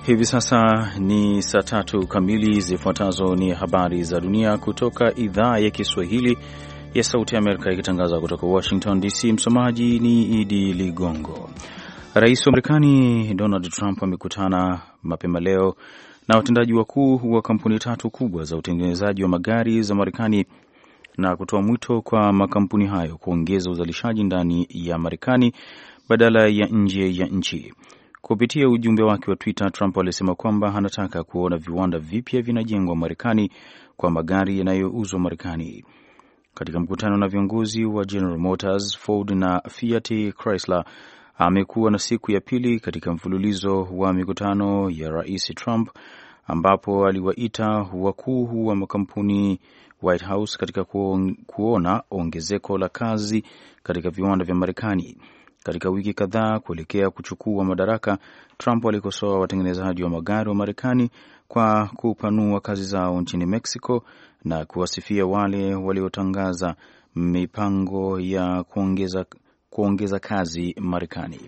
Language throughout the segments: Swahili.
Hivi sasa ni saa 3 kamili. Zifuatazo ni habari za dunia kutoka idhaa ya Kiswahili ya Sauti ya Amerika ikitangaza kutoka Washington DC. Msomaji ni Idi Ligongo. Rais wa Marekani Donald Trump amekutana mapema leo na watendaji wakuu wa kampuni 3 kubwa za utengenezaji wa magari za Marekani na kutoa mwito kwa makampuni hayo kuongeza uzalishaji ndani ya Marekani badala ya nje ya nchi. Kupitia ujumbe wake wa Twitter, Trump alisema kwamba anataka kuona viwanda vipya vinajengwa Marekani kwa magari yanayouzwa Marekani. Katika mkutano na viongozi wa General Motors, Ford na Fiat Chrysler, amekuwa na siku ya pili katika mfululizo wa mikutano ya Rais Trump ambapo aliwaita wakuu wa makampuni White House katika kuona ongezeko la kazi katika viwanda vya Marekani. Katika wiki kadhaa kuelekea kuchukua madaraka, Trump alikosoa watengenezaji wa magari wa Marekani kwa kupanua kazi zao nchini Mexico na kuwasifia wale waliotangaza mipango ya kuongeza kazi Marekani.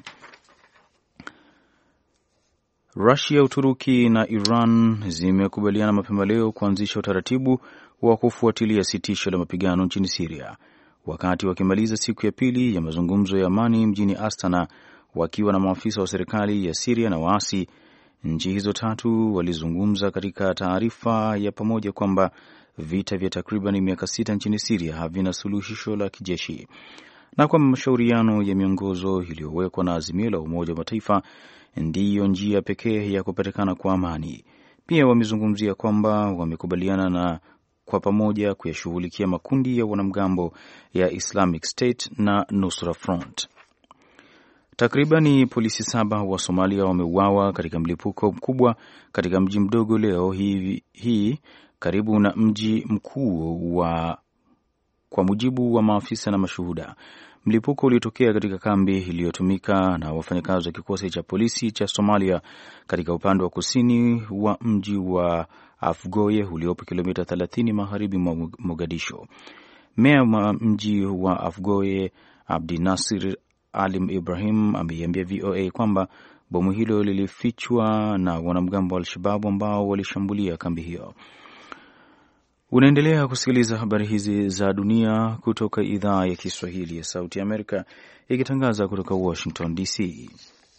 Russia, Uturuki na Iran zimekubaliana mapema leo kuanzisha utaratibu wa kufuatilia sitisho la mapigano nchini Syria, wakati wakimaliza siku ya pili ya mazungumzo ya amani mjini Astana wakiwa na maafisa wa serikali ya Syria na waasi. Nchi hizo 3 walizungumza katika taarifa ya pamoja kwamba vita vya takriban miaka 6 nchini Syria havina suluhisho la kijeshi na kwamba mashauriano ya miongozo iliyowekwa na azimio la Umoja wa Mataifa ndiyo njia pekee ya kupatikana kwa amani. Pia wamezungumzia kwamba wamekubaliana na kwa pamoja kuyashughulikia makundi ya wanamgambo ya Islamic State na Nusra Front. Takribani polisi 7 wa Somalia wameuawa katika mlipuko mkubwa katika mji mdogo leo hii karibu na mji mkuu kwa mujibu wa maafisa na mashuhuda. Mlipuko ulitokea katika kambi iliyotumika na wafanyakazi wa kikosi cha polisi cha Somalia katika upande wa kusini wa mji wa Afgoye uliopo kilomita 30 magharibi mwa Mogadisho. Meya wa mji wa Afgoye, Abdi Nasir Alim Ibrahim, ameiambia VOA kwamba bomu hilo lilifichwa na wanamgambo wa Al-Shabaab ambao walishambulia kambi hiyo. Unaendelea kusikiliza habari hizi za dunia kutoka idhaa ya Kiswahili ya Sauti ya Amerika ikitangaza kutoka Washington DC.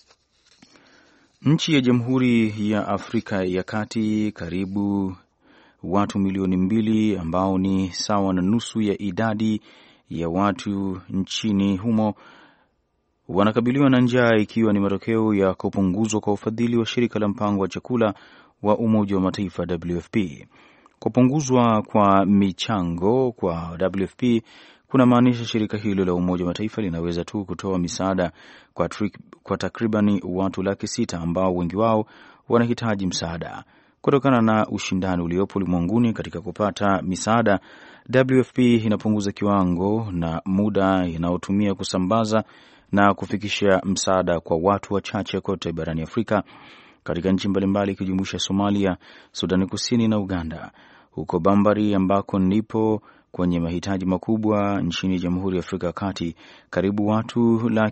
Nchi ya Jamhuri ya Afrika ya Kati, karibu watu milioni 2 ambao ni sawa na nusu ya idadi ya watu nchini humo wanakabiliwa na njaa, ikiwa ni matokeo ya kupunguzwa kwa ufadhili wa shirika la mpango wa chakula wa Umoja wa Mataifa WFP. Kupunguzwa kwa michango kwa WFP kuna maanisha shirika hilo la Umoja wa Mataifa linaweza tu kutoa misaada kwa takribani watu 600,000 ambao wengi wao wanahitaji msaada. Kutokana na ushindani uliopo ulimwenguni katika kupata misaada, WFP inapunguza kiwango na muda inayotumia kusambaza na kufikisha msaada kwa watu wachache kote barani Afrika, katika nchi mbalimbali ikijumuisha Somalia, Sudani Kusini na Uganda. Huko Bambari ambako ndipo kwenye mahitaji makubwa nchini Jamhuri ya Afrika ya Kati, karibu watu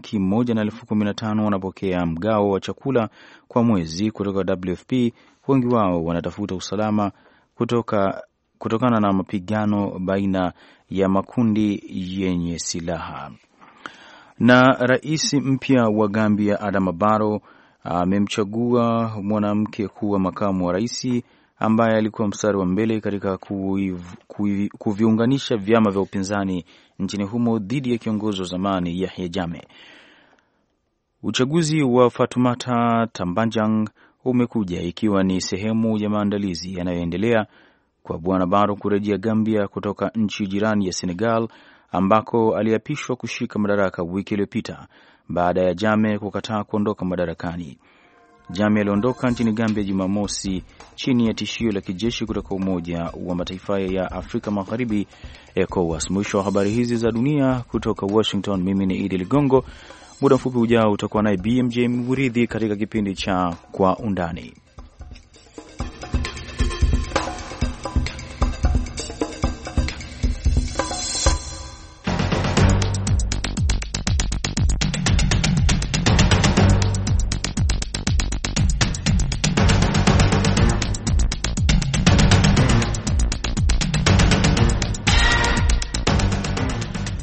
115,000 wanapokea mgao wa chakula kwa mwezi kutoka WFP. Wengi wao wanatafuta usalama kutokana na mapigano baina ya makundi yenye silaha. Na rais mpya wa Gambia Adama Barrow amemchagua mwanamke kuwa makamu wa rais ambaye alikuwa mstari wa mbele katika kuviunganisha vyama vya upinzani nchini humo dhidi ya kiongozi wa zamani Yahya Jammeh. Uchaguzi wa Fatoumata Tambajang umekuja ikiwa ni sehemu ya maandalizi yanayoendelea kwa Bwana Barrow kurejea Gambia kutoka nchi jirani ya Senegal ambako aliapishwa kushika madaraka wiki iliyopita baada ya Jammeh kukataa kuondoka madarakani. Jammeh aliondoka nchini Gambia Jumamosi chini ya tishio la kijeshi kutoka Umoja wa Mataifa ya Afrika Magharibi, ECOWAS. Mwisho wa habari hizi za dunia kutoka Washington. Mimi ni Idi Ligongo. Muda mfupi ujao utakuwa naye BMJ Mburidhi katika kipindi cha Kwa Undani.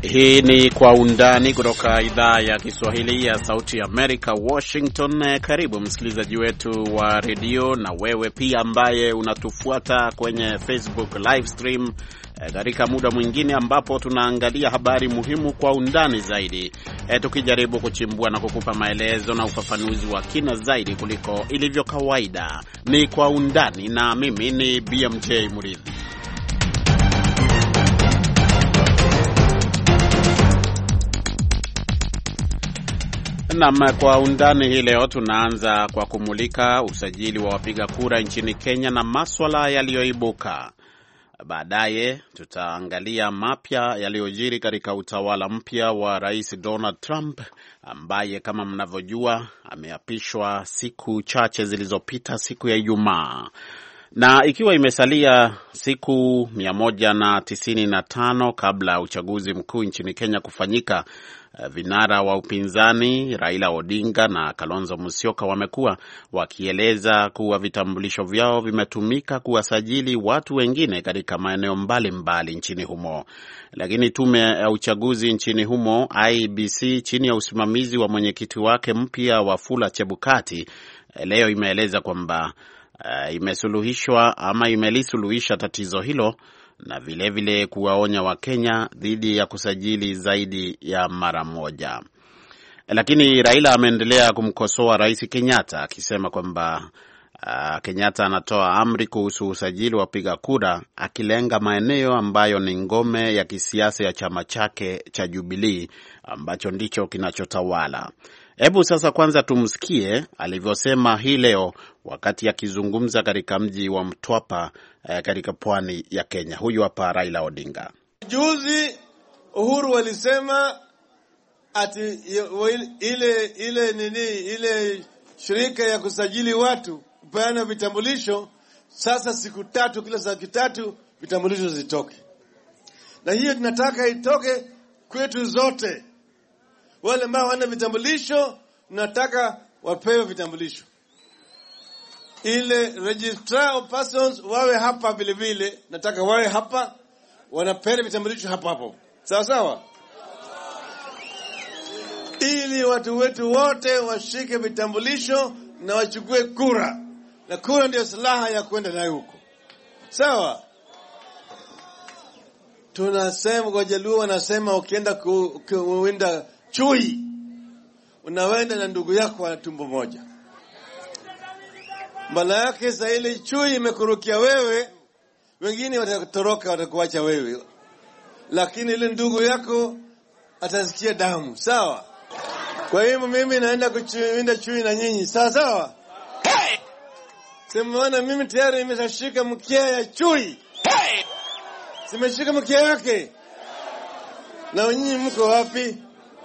Hii ni Kwa Undani kutoka idhaa ya Kiswahili ya Sauti Amerika, Washington. Karibu msikilizaji wetu wa redio na wewe pia ambaye unatufuata kwenye Facebook live stream katika muda mwingine ambapo tunaangalia habari muhimu kwa undani zaidi, tukijaribu kuchimbua na kukupa maelezo na ufafanuzi wa kina zaidi kuliko ilivyo kawaida. Ni Kwa Undani na mimi ni BMJ Muridhi. Na Kwa Undani hii leo tunaanza kwa kumulika usajili wa wapiga kura nchini Kenya na maswala yaliyoibuka. Baadaye tutaangalia mapya yaliyojiri katika utawala mpya wa Rais Donald Trump ambaye kama mnavyojua ameapishwa siku chache zilizopita, siku ya Ijumaa. Na ikiwa imesalia siku 195 kabla ya uchaguzi mkuu nchini Kenya kufanyika, vinara wa upinzani Raila Odinga na Kalonzo Musyoka wamekuwa wakieleza kuwa vitambulisho vyao vimetumika kuwasajili watu wengine katika maeneo mbalimbali nchini humo. Lakini tume ya uchaguzi nchini humo IEBC chini ya usimamizi wa mwenyekiti wake mpya Wafula Chebukati leo imeeleza kwamba imelisuluhisha tatizo hilo na vile kuwaonya Wakenya dhidi ya kusajili zaidi ya mara moja. Lakini Raila ameendelea kumkosoa Rais Kenyatta akisema kwamba Kenyatta anatoa amri kuhusu usajili wa wapiga kura akilenga maeneo ambayo ni ngome ya kisiasa ya chama chake cha Jubilee ambacho ndicho kinachotawala. Hebu sasa kwanza tumsikie alivyosema hii leo wakati akizungumza katika mji wa Mtwapa katika pwani ya Kenya. Huyu hapa Raila Odinga. Juzi Uhuru walisema ati ile shirika ya kusajili watu kupeana vitambulisho, sasa siku 3 kila saa 3 vitambulisho zitoke. Na hiyo tunataka itoke kwetu zote. Wale ambao wana vitambulisho nataka wapewe vitambulisho. Ile registrar of persons wawe hapa vile, nataka wawe hapa wanapewa vitambulisho hapo. Sawa sawa? Ili watu wetu wote washike vitambulisho na wachukue kura. Na kura ndio silaha ya kwenda nayo huko. Sawa? Tunasema kwa Jaluo wanasema ukienda kuwinda chui unawenda na ndugu yako wa tumbo moja. Mbala yake saa ile chui imekurukia wewe, wengine watatoroka watakuacha wewe. Lakini ile ndugu yako atasikia damu. Sawa? Kwa hiyo mimi naenda kuwinda chui na nyinyi. Sawa sawa? Hey! Sema mimi tayari nimeshashika mkia ya chui. Hey! Simeshika mkia yake. Na nyinyi mko wapi?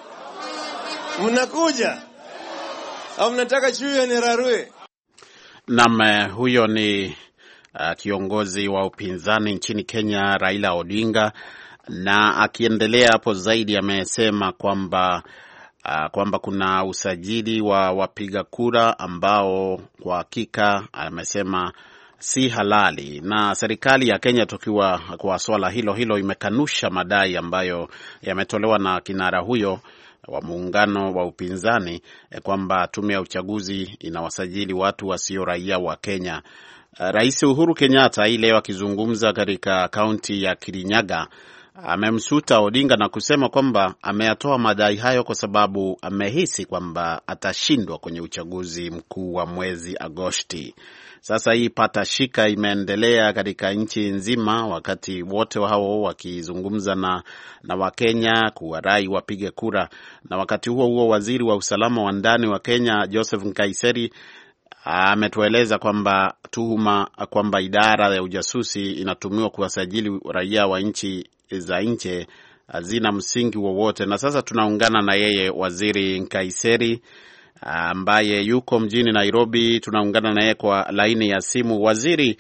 Mnakuja au mnataka chui anirarue? Naam, huyo ni kiongozi wa upinzani nchini Kenya Raila Odinga, na akiendelea hapo zaidi amesema kwamba kuna usajili wa wapiga kura ambao kwa hakika amesema si halali, na serikali ya Kenya tukiwa kwa swala hilo imekanusha madai ambayo yametolewa na kinara huyo wa muungano wa upinzani kwamba tume ya uchaguzi inawasajili watu wasio raia wa Kenya. Rais Uhuru Kenyatta leo akizungumza katika kaunti ya Kirinyaga amemsuta Odinga na kusema kwamba ameyatoa madai hayo kwa sababu amehisi kwamba atashindwa kwenye uchaguzi mkuu wa mwezi Agosti. Sasa hii patashika imeendelea katika nchi nzima, wakati wote hao wakizungumza na Wakenya kuwarai wapige kura. Na wakati huo waziri wa usalama wa ndani wa Kenya Joseph Nkaiseri ametueleza kwamba tuhuma kwamba idara ya ujasusi inatumiwa kuwasajili raia wa nchi za nje hazina msingi wowote. Na sasa tunaungana na yeye waziri Nkaiseri ambaye yuko mjini Nairobi. Tunaungana na yeye kwa laini ya simu. Waziri,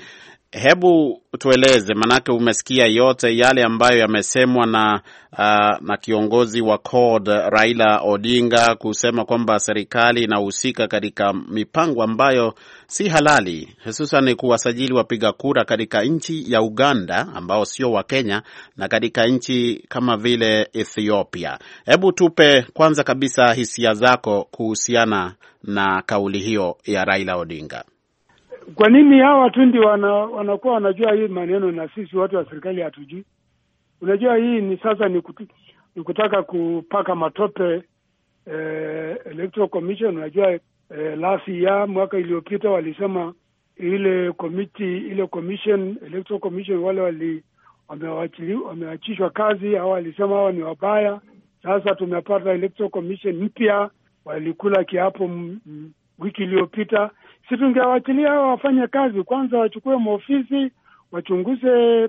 Hebu tueleze, manake umesikia yote yale ambayo yamesemwa na kiongozi wa CORD Raila Odinga kusema kwamba serikali inahusika katika mipango ambayo si halali, hususan kuwasajili wapiga kura katika nchi ya Uganda ambao sio wa Kenya na katika nchi kama vile Ethiopia. Hebu tupe kwanza kabisa hisia zako kuhusiana na kauli hiyo ya Raila Odinga. Kwa nini hawa watu ndio wanakuwa wanajua hii maneno na sisi watu wa serikali hatujui? Unajua hii ni sasa ni kutaka kupaka matope Electoral Commission. Unajua last year, mwaka iliyopita, walisema ile commission Electoral Commission wale wameachishwa kazi, au walisema hawa ni wabaya. Sasa tumepata Electoral Commission mpya, walikula kiapo wiki iliyopita. Si tungewachilia hao wafanye kazi kwanza, wachukue maofisi, wachunguze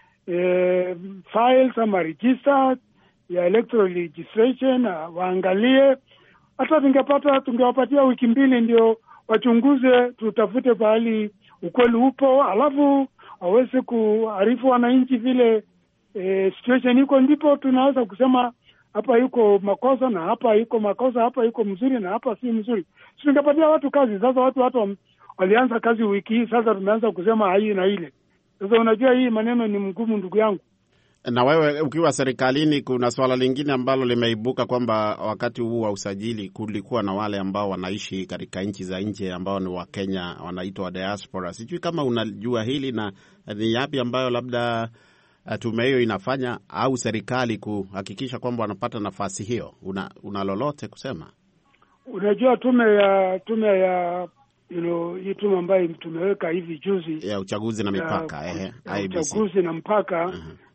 files ama register ya electoral registration, waangalie. Hata tungewapatia wiki 2 ndio wachunguze, tutafute pahali ukweli upo, alafu waweze kuarifu wananchi vile situation iko, ndipo tunaweza kusema hapa yuko makosa na hapa yuko makosa, hapa yuko mzuri na hapa si mzuri. Tungepatia watu kazi. Sasa watu walianza kazi wiki hii, sasa tumeanza kusema hii na ile. Sasa unajua hii maneno ni mgumu, ndugu yangu. Na wewe ukiwa serikalini, kuna swala lingine ambalo limeibuka kwamba wakati huu wa usajili kulikuwa na wale ambao wanaishi katika nchi za nje ambao ni wa Kenya, wanaitwa diaspora. Sijui kama unajua hili na ni yapi ambayo labda tume hiyo inafanya au serikali kuhakikisha kwamba wanapata nafasi hiyo. Una lolote kusema? Unajua tume ya hii tume ambayo tumeweka hivi juzi ya uchaguzi na mipaka uchaguzi na mpaka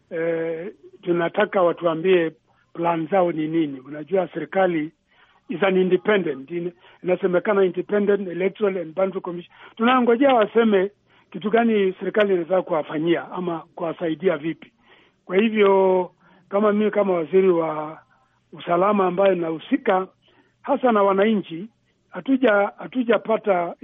tunataka watuambie plan zao ni nini. Unajua serikali is an independent, inasemekana Independent Electoral and Boundary Commission. Tunangojea waseme kitu gani serikali inataka kuwafanyia ama kuwasaidia vipi. Kwa hivyo kama mimi kama waziri wa usalama ambaye nahusika hasa na wananchi, hatujapata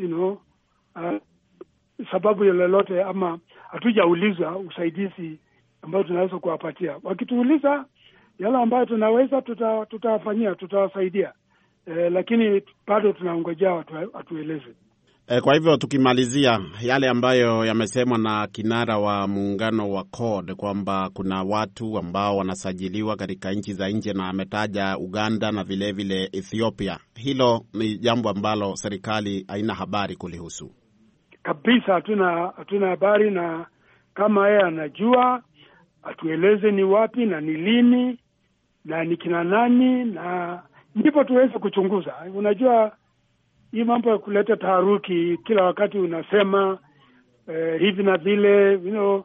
sababu lolote ama hatujaulizwa usaidizi ambao tunaweza kuwapatia. Wakituuliza yale ambayo tunaweza, tutawafanyia, tutawasaidia. Lakini bado tunangojea watueleze. Kwa hivyo tukimalizia yale ambayo yamesemwa na kinara wa muungano wa CORD kwamba kuna watu ambao wanasajiliwa katika nchi za nje na ametaja Uganda na vile vile Ethiopia, hilo ni jambo ambalo serikali haina habari kulihusu kabisa. Hatuna habari, na kama yeye anajua atueleze ni wapi na ni lini na ni kina nani, na ndipo tuweze kuchunguza. Unajua hii mambo ya kuleta taharuki kila wakati unasema hivi na vile,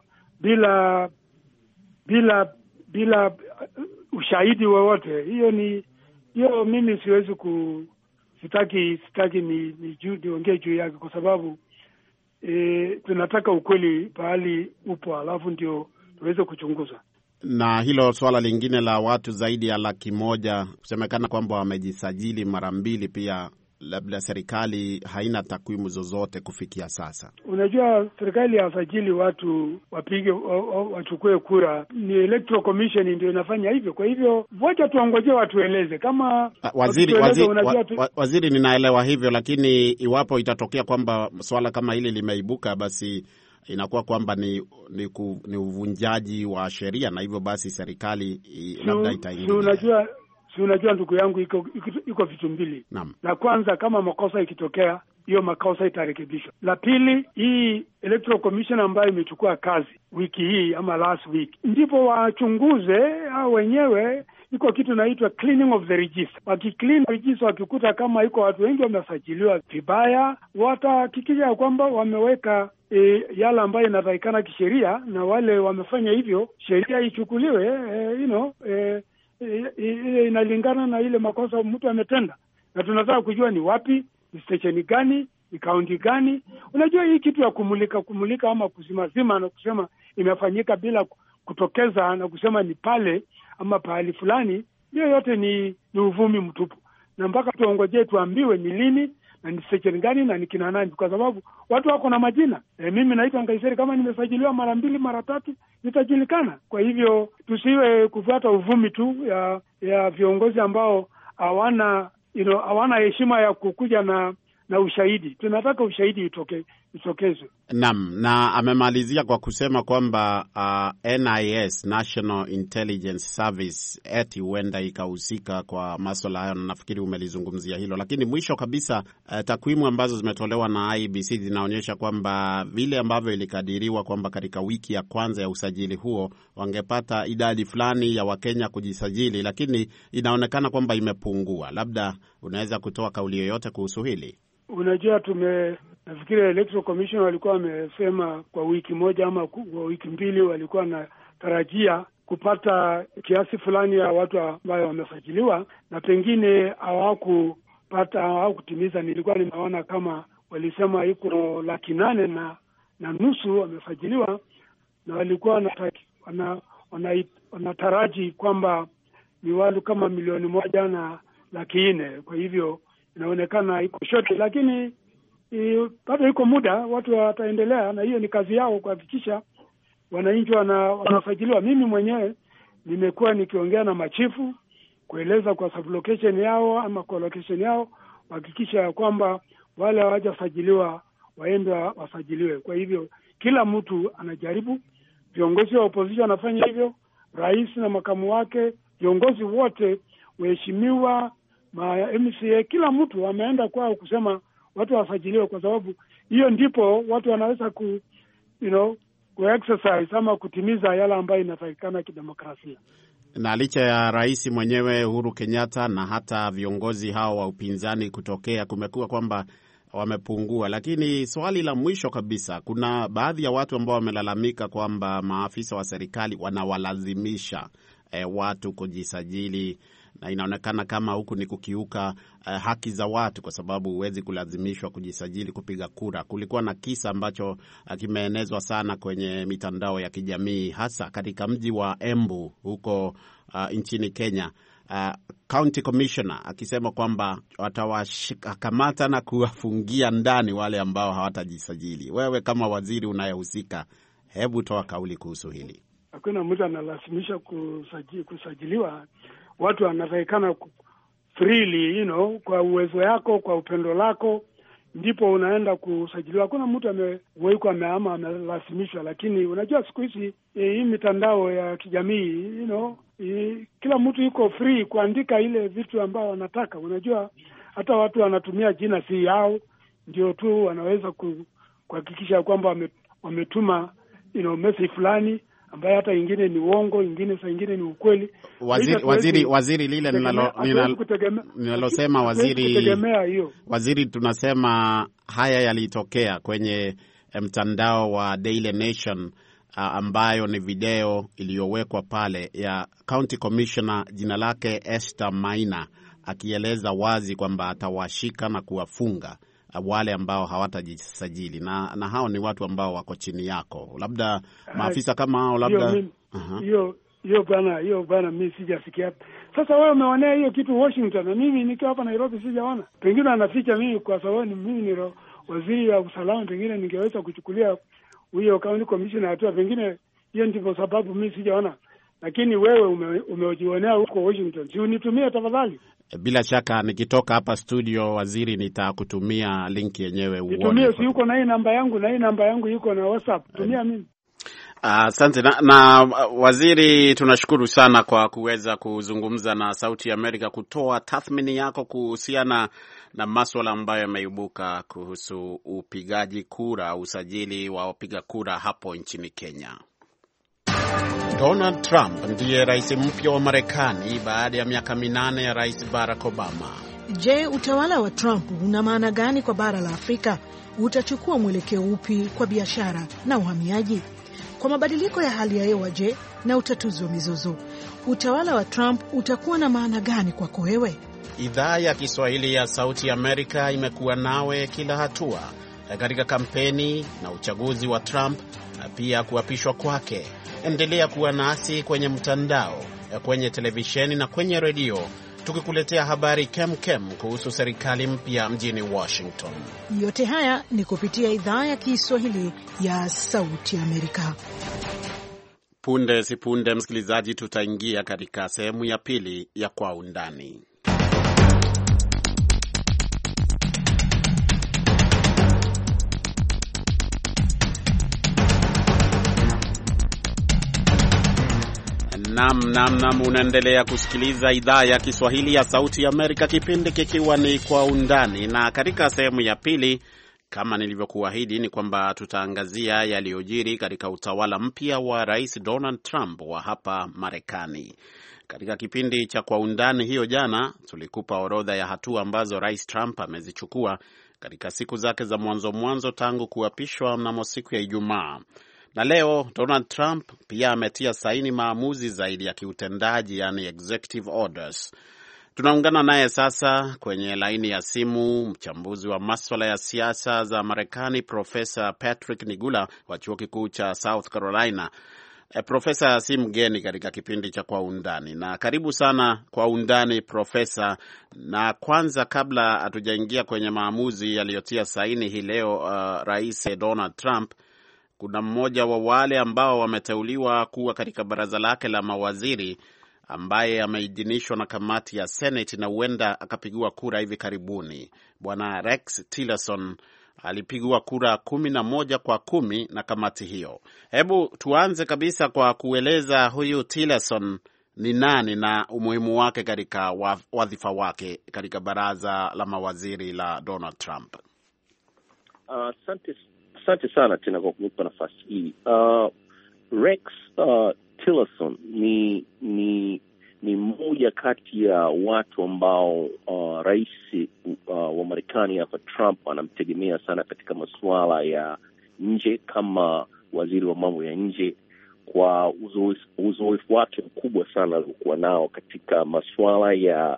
bila ushahidi wowote, hiyo mimi siwezi sitaki niongee juu yake, kwa sababu tunataka ukweli pahali upo, alafu ndio tuweze kuchunguza. Na hilo swala lingine la watu zaidi ya 100,000 kusemekana kwamba wamejisajili mara 2 pia, labda serikali haina takwimu zozote kufikia sasa. Unajua serikali hasajili watu wachukue kura, ni Electoral Commission ndio inafanya hivyo. Kwa hivyo wacha tuongojee watueleze kama waziri, ninaelewa hivyo, lakini iwapo itatokea kwamba swala kama hili limeibuka, basi inakuwa kwamba ni uvunjaji wa sheria, na hivyo basi serikali labda itaingilia. Unajua ndugu yangu, iko vitu mbili. La kwanza, kama makosa ikitokea, hiyo makosa itarekebishwa. La pili, hii Electoral Commission ambayo imechukua kazi wiki hii ama last week, ndipo wachunguze au wenyewe. Iko kitu inaitwa cleaning of the register. Wakiclean register, wakikuta kama iko watu wengi wamesajiliwa vibaya, watahakikisha kwamba wameweka yale ambayo inatakikana kisheria, na wale wamefanya hivyo sheria ichukuliwe inalingana na ile makosa mtu ametenda. Na tunataka kujua ni wapi, ni station gani, ni county gani. Unajua hii kitu ya kumulika ama kuzima na kusema imefanyika bila kutokeza na kusema ni pale ama pahali fulani, hiyo yote ni uvumi mtupu. Na mpaka tuongojee tuambiwe ni lini na ni section gani na ni kina nani, kwa sababu watu wako na majina. Mimi naitwa Nkaiseri, kama nimesajiliwa mara 2 mara 3 nitajulikana. Kwa hivyo tusiwe kufuata uvumi tu ya viongozi ambao hawana heshima ya kukuja na ushahidi. Tunataka ushahidi itokezwe. Naam, na amemalizia kwa kusema kwamba NIS, National Intelligence Service, eti huenda ikahusika kwa masuala hayo, na nafikiri umelizungumzia hilo. Lakini mwisho kabisa, takwimu ambazo zimetolewa na IEBC zinaonyesha kwamba vile ambavyo ilikadiriwa kwamba katika wiki ya kwanza ya usajili huo wangepata idadi fulani ya Wakenya kujisajili, lakini inaonekana kwamba imepungua. Labda unaweza kutoa kauli yoyote kuhusu hili? Unajua, nafikiri Electoral Commission walikuwa wamesema kwa wiki moja ama kwa wiki 2 walikuwa wanatarajia kupata kiasi fulani ya watu ambao wamesajiliwa, na pengine hawakutimiza. Nilikuwa nimeona kama walisema iko 8,500 wamesajiliwa, na walikuwa wanataraji kwamba ni watu kama 1,400,000. Kwa hivyo inaonekana iko short, lakini bado iko muda, watu wataendelea, na hiyo ni kazi yao kuhakikisha wananchi wanasajiliwa. Mimi mwenyewe nimekuwa nikiongea na machifu kueleza kwa sublocation yao ama kwa location yao, kuhakikisha kwamba wale hawajasajiliwa waende wasajiliwe. Kwa hivyo kila mtu anajaribu, viongozi wa opposition wanafanya hivyo, rais na makamu wake, viongozi wote, waheshimiwa, MCA, kila mtu ameenda kwao kusema watu wasajiliwe, kwa sababu hiyo ndipo watu wanaweza ku exercise ama kutimiza yale ambayo inatakikana kidemokrasia. Na licha ya rais mwenyewe Uhuru Kenyatta na hata viongozi hao wa upinzani kutokea, kumekuwa kwamba wamepungua. Lakini swali la mwisho kabisa, kuna baadhi ya watu ambao wamelalamika kwamba maafisa wa serikali wanawalazimisha watu kujisajili, na inaonekana kama huku ni kukiuka haki za watu, kwa sababu huwezi kulazimishwa kujisajili kupiga kura. Kulikuwa na kisa ambacho kimeenezwa sana kwenye mitandao ya kijamii, hasa katika mji wa Embu huko nchini Kenya. County Commissioner akisema kwamba watawakamata na kuwafungia ndani wale ambao hawatajisajili. Wewe kama waziri unayehusika, hebu toa kauli kuhusu hili. Hakuna mtu analazimisha kusajiliwa. Watu wanatakikana freely, kwa uwezo yako, kwa upendo lako, ndipo unaenda kusajiliwa. Hakuna mtu amewekwa amelazimishwa. Lakini unajua siku hizi hii mitandao ya kijamii, kila mtu yuko free kuandika ile vitu ambao wanataka. Unajua hata watu wanatumia jina si yao, ndio tu wanaweza kuhakikisha kwamba wametuma message fulani ambaye hata ingine ni uongo, ingine saa ingine ni ukweli. Waziri lile ninalosema waziri, tunasema haya yalitokea kwenye mtandao wa Daily Nation, ambayo ni video iliyowekwa pale ya County Commissioner, jina lake Esther Maina, akieleza wazi kwamba atawashika na kuwafunga wale ambao hawatajisajili, na hao ni watu ambao wako chini yako. Labda maafisa kama hao, labda hiyo bana mimi sijasikia. Sasa wewe umeonea hiyo kitu Washington, na mimi nikiwa hapa Nairobi sijaona. Pengine anaficha mimi kwa sababu mimi ni waziri wa usalama, pengine ningeweza kuchukulia huyo county commissioner hatua, pengine hiyo ndivyo sababu mimi sijaona. Lakini wewe umejionea huko Washington, si unitumie tafadhali? Bila shaka nikitoka hapa studio, waziri, nitakutumia link yenyewe uone. Nitumie, si yuko na hii namba yangu, na hii namba yangu yuko na WhatsApp. Tumia mimi. Asante na waziri, tunashukuru sana kwa kuweza kuzungumza na Sauti ya Amerika, kutoa tathmini yako kuhusiana na masuala ambayo yameibuka kuhusu upigaji kura, usajili wa wapiga kura hapo nchini Kenya. Donald Trump ndiye rais mpya wa Marekani baada ya miaka 8 ya Rais Barack Obama. Je, utawala wa Trump una maana gani kwa bara la Afrika? Utachukua mwelekeo upi kwa biashara na uhamiaji? Kwa mabadiliko ya hali ya hewa, je, na utatuzi wa mizozo, utawala wa Trump utakuwa na maana gani kwako wewe? Idhaa ya Kiswahili ya Sauti Amerika imekuwa nawe kila hatua katika kampeni na uchaguzi wa Trump na pia kuapishwa kwake. Endelea kuwa nasi kwenye mtandao, kwenye televisheni na kwenye redio. tukikuletea habari kemkem kuhusu serikali mpya mjini Washington. Yote haya ni kupitia idhaa ya Kiswahili ya Sauti Amerika. Punde si punde, msikilizaji, tutaingia katika sehemu ya pili ya Kwa Undani. Naam, unaendelea kusikiliza idhaa ya Kiswahili ya Sauti ya Amerika, kipindi kikiwa ni Kwa Undani. Na katika sehemu ya pili, kama nilivyokuahidi, ni kwamba tutaangazia yaliyojiri katika utawala mpya wa Rais Donald Trump wa hapa Marekani. Katika kipindi cha Kwa Undani hiyo jana, tulikupa orodha ya hatua ambazo Rais Trump amezichukua katika siku zake za mwanzo tangu kuapishwa mnamo siku ya Ijumaa. Na leo Donald Trump pia ametia saini maamuzi zaidi ya kiutendaji, yani executive orders. Tunaungana naye sasa kwenye laini ya simu mchambuzi wa masuala ya siasa za Marekani, Profesa Patrick Nigula wa chuo kikuu cha South Carolina. Profesa, si mgeni katika kipindi cha Kwa Undani, na karibu sana Kwa Undani Profesa. Na kwanza, kabla hatujaingia kwenye maamuzi yaliyotia saini hii leo Rais Donald Trump, kuna mmoja wa wale ambao wameteuliwa kuwa katika baraza lake la mawaziri ambaye ameidhinishwa na kamati ya Senate na huenda akapigiwa kura hivi karibuni. Bwana Rex Tillerson alipigiwa kura 11-10 na kamati hiyo. Hebu tuanze kabisa kwa kueleza huyu Tillerson ni nani na umuhimu wake katika wadhifa wake katika baraza la mawaziri la Donald Trump. Asante sana tena kwa kunipa nafasi hii. Rex Tillerson ni mmoja kati ya watu ambao rais wa Marekani hapa Trump anamtegemea sana katika masuala ya nje kama waziri wa mambo ya nje, kwa uzoefu wake mkubwa sana alikuwa nao katika masuala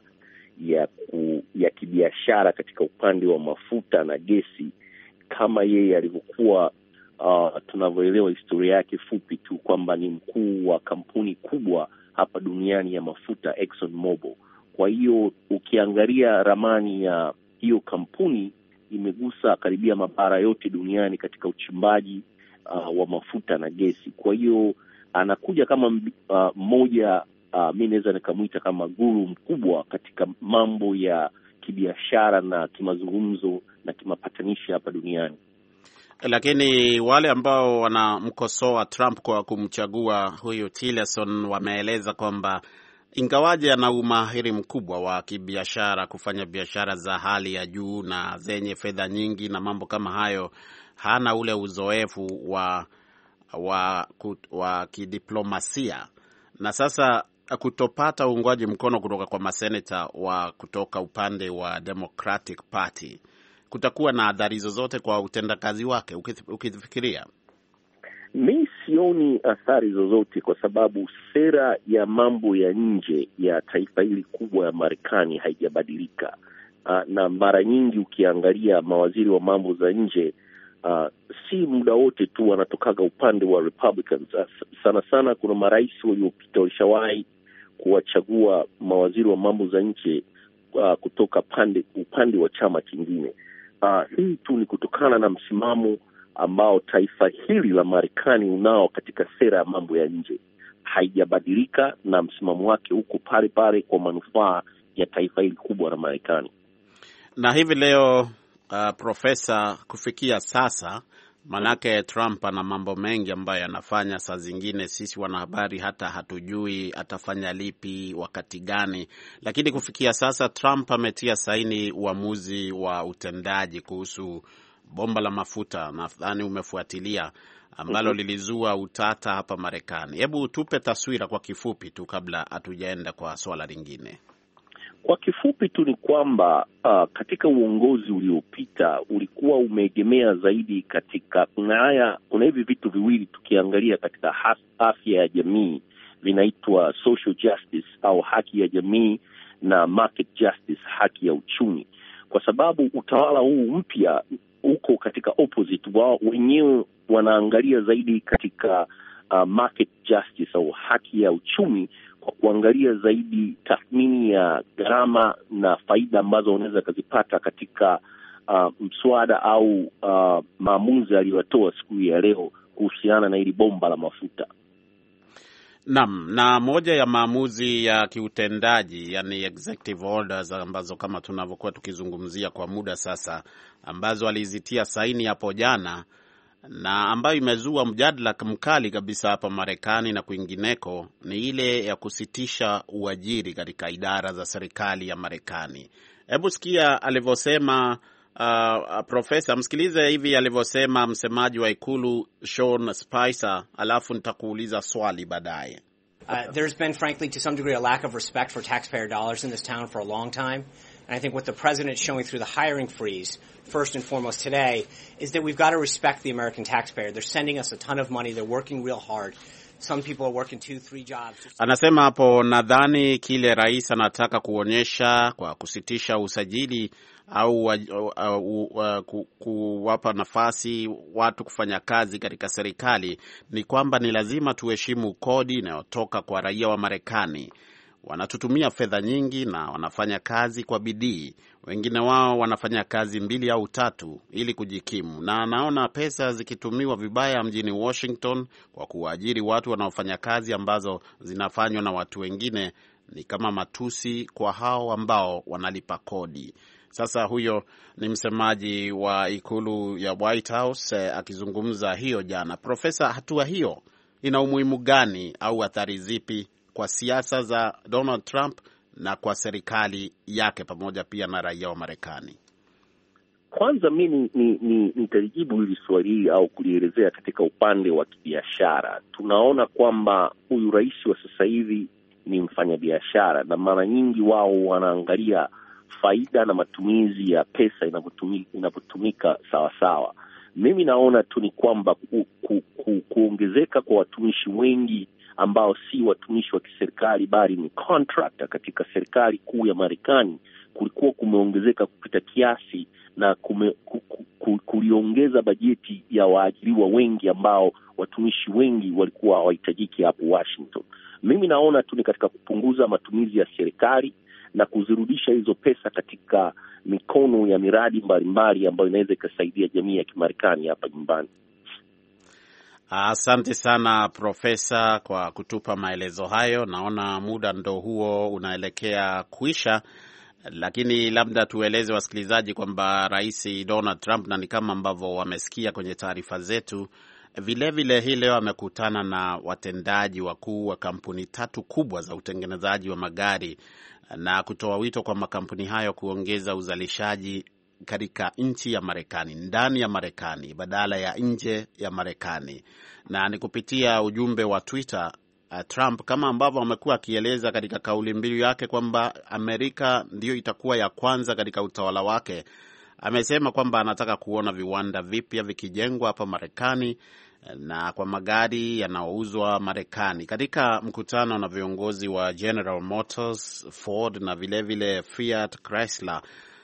ya kibiashara katika upande wa mafuta na gesi, kama yeye alivyokuwa tunavyoelewa historia yake fupi tu kwamba ni mkuu wa kampuni kubwa hapa duniani ya mafuta, Exxon Mobil. Kwa hiyo ukiangalia ramani ya hiyo kampuni, imegusa karibia mabara yote duniani katika uchimbaji wa mafuta na gesi. Kwa hiyo anakuja kama mmoja, mimi naweza nikamuita kama guru mkubwa katika mambo ya kibiashara na kimazungumzo na kimapatanishi hapa duniani. Lakini wale ambao wanamkosoa Trump kwa kumchagua huyu Tillerson wameeleza kwamba ingawaje ana umahiri mkubwa wa kibiashara, kufanya biashara za hali ya juu na zenye fedha nyingi na mambo kama hayo, hana ule uzoefu wa kidiplomasia. Na sasa kutopata uungwaji mkono kutoka kwa maseneta wa kutoka upande wa Democratic Party kutakuwa na athari zozote kwa utendakazi wake ukifikiria? Mimi sioni athari zozote, kwa sababu sera ya mambo ya nje ya taifa hili kubwa ya Marekani haijabadilika. Na mara nyingi ukiangalia mawaziri wa mambo za nje si muda wote tu wanatokaga upande wa Republicans. Sana sana kuna marais waliopita walishawahi kuwachagua mawaziri wa mambo za nje kutoka upande wa chama kingine. Hii tu ni kutokana na msimamo ambao taifa hili la Marekani unao katika sera ya mambo ya nje. Haijabadilika na msimamo wake huko pale pale kwa manufaa ya taifa hili kubwa la Marekani. Na hivi leo Profesa, kufikia sasa, manake Trump ana mambo mengi ambayo anafanya, saa zingine sisi wanahabari hata hatujui atafanya lipi wakati gani, lakini kufikia sasa Trump ametia saini uamuzi wa utendaji kuhusu bomba la mafuta, nadhani umefuatilia, ambalo lilizua utata hapa Marekani. Hebu tupe taswira kwa kifupi tu kabla hatujaenda kwa swala lingine. Kwa kifupi tu ni kwamba katika uongozi uliopita ulikuwa umeegemea zaidi katika kuna hivi vitu viwili tukiangalia katika afya ya jamii, vinaitwa social justice au haki ya jamii, na market justice, haki ya uchumi. Kwa sababu utawala huu mpya uko katika opposite, wao wenyewe wanaangalia zaidi katika market justice au haki ya uchumi, kwa kuangalia zaidi tathmini ya gharama na faida ambazo wanaweza kuzipata katika mswada au maamuzi aliyotoa siku ya leo kuhusiana na hili bomba la mafuta. Naam, na moja ya maamuzi ya kiutendaji, yani executive orders, ambazo kama tunavyokuwa tukizungumzia kwa muda sasa, ambazo alizitia saini hapo jana na ambayo imezua mjadala mkali kabisa hapa Marekani na kwingineko, ni ile ya kusitisha uajiri katika idara za serikali ya Marekani. Hebu sikia alivyosema Profesa, msikilize hivi alivyosema msemaji wa Ikulu Sean Spicer, alafu nitakuuliza swali baadaye. There's been, frankly, to some degree, a lack of respect for taxpayer dollars in this town for a long time. And I think what the president is showing through the hiring freeze, first and foremost today, is that we've got to respect the American taxpayer. They're sending us a ton of money. They're working real hard. Some people are working 2-3 jobs. Anasema hapo, nadhani kile rais anataka kuonyesha kwa kusitisha usajili au kuwapa nafasi watu kufanya kazi katika serikali ni kwamba ni lazima tuheshimu kodi inayotoka kwa raia wa Marekani. Wanatutumia fedha nyingi na wanafanya kazi kwa bidii. Wengine wao wanafanya kazi 2 au 3 ili kujikimu. Na naona pesa zikitumiwa vibaya mjini Washington kwa kuajiri watu wanaofanya kazi ambazo zinafanywa na watu wengine ni kama matusi kwa hao ambao wanalipa kodi. Sasa huyo ni msemaji wa ikulu ya White House akizungumza hiyo jana. Profesa, hatua hiyo ina umuhimu gani au athari zipi kwa siasa za Donald Trump na kwa serikali yake pamoja pia na raia wa Marekani? Kwanza mimi nitajibu hili swali au kulielezea katika upande wa kibiashara. Tunaona kwamba huyu rais wa sasa hivi ni mfanyabiashara na mara nyingi wao wanaangalia faida na matumizi ya pesa inapotumika sawa sawa. Mimi naona tu ni kwamba kuongezeka kwa watumishi wengi ambao si watumishi wa kiserikali bali ni contractor katika serikali kuu ya Marekani kulikuwa kumeongezeka kupita kiasi na kuliongeza bajeti ya waajiriwa wengi ambao watumishi wengi walikuwa hawahitajiki hapo Washington. Mimi naona tu ni katika kupunguza matumizi ya serikali na kuzirudisha hizo pesa katika mikono ya miradi mbalimbali ambayo inaweza ikasaidia jamii ya Kimarekani hapa nyumbani. Asante sana Profesa kwa kutupa maelezo hayo. Naona muda ndo huo unaelekea kuisha, lakini labda tueleze wasikilizaji kwamba Rais Donald Trump, na ni kama ambavyo wamesikia kwenye taarifa zetu, vile hii leo amekutana na watendaji wakuu wa kampuni 3 kubwa za utengenezaji wa magari na kutoa wito kwa makampuni hayo kuongeza uzalishaji katika nchi ya Marekani, ndani ya Marekani badala ya nje ya Marekani. Na ni kupitia ujumbe wa Twitter, Trump kama ambavyo amekuwa akieleza katika kauli mbiu yake kwamba Amerika ndio itakuwa ya kwanza katika utawala wake, amesema kwamba anataka kuona viwanda vipya vikijengwa hapa Marekani na kwa magari yanayouzwa Marekani. Katika mkutano na viongozi wa General Motors, Ford na vile Fiat Chrysler,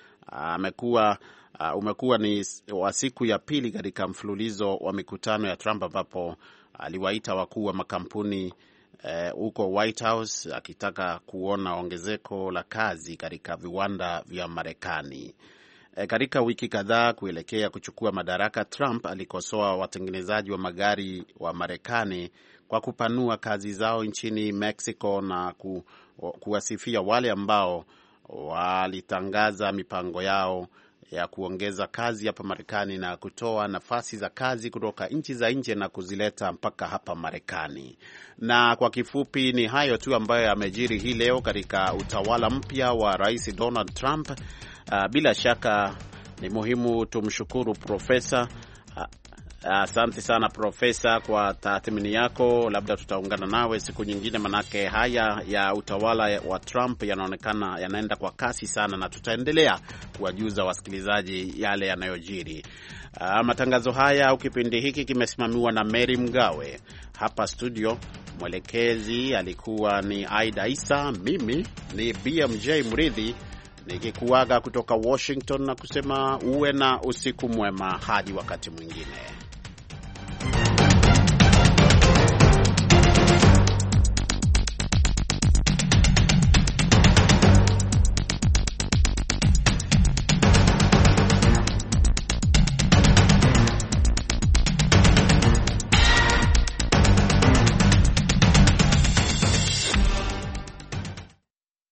umekuwa ni wa siku ya pili katika mfululizo wa mikutano ya Trump ambapo aliwaita wakuu wa makampuni huko White House akitaka kuona ongezeko la kazi katika viwanda vya Marekani. Katika wiki kadhaa kuelekea kuchukua madaraka, Trump alikosoa watengenezaji wa magari wa Marekani kwa kupanua kazi zao nchini Mexico na kuwasifia wale ambao walitangaza mipango yao ya kuongeza kazi hapa Marekani na kutoa nafasi za kazi kutoka nchi za nje na kuzileta mpaka hapa Marekani. Na kwa kifupi ni hayo tu ambayo yamejiri hii leo katika utawala mpya wa Rais Donald Trump. Bila shaka ni muhimu tumshukuru Profesa. Asante sana Profesa kwa tathmini yako. Labda tutaungana nawe siku nyingine, manake haya ya utawala wa Trump yanaonekana yanaenda kwa kasi sana, na tutaendelea kuwajuza wasikilizaji yale yanayojiri. Matangazo haya au kipindi hiki kimesimamiwa na Mary Mgawe. Hapa studio mwelekezi alikuwa ni Aida Isa, mimi ni BMJ Mridhi nikikuaga kutoka Washington na kusema uwe na usiku mwema hadi wakati mwingine.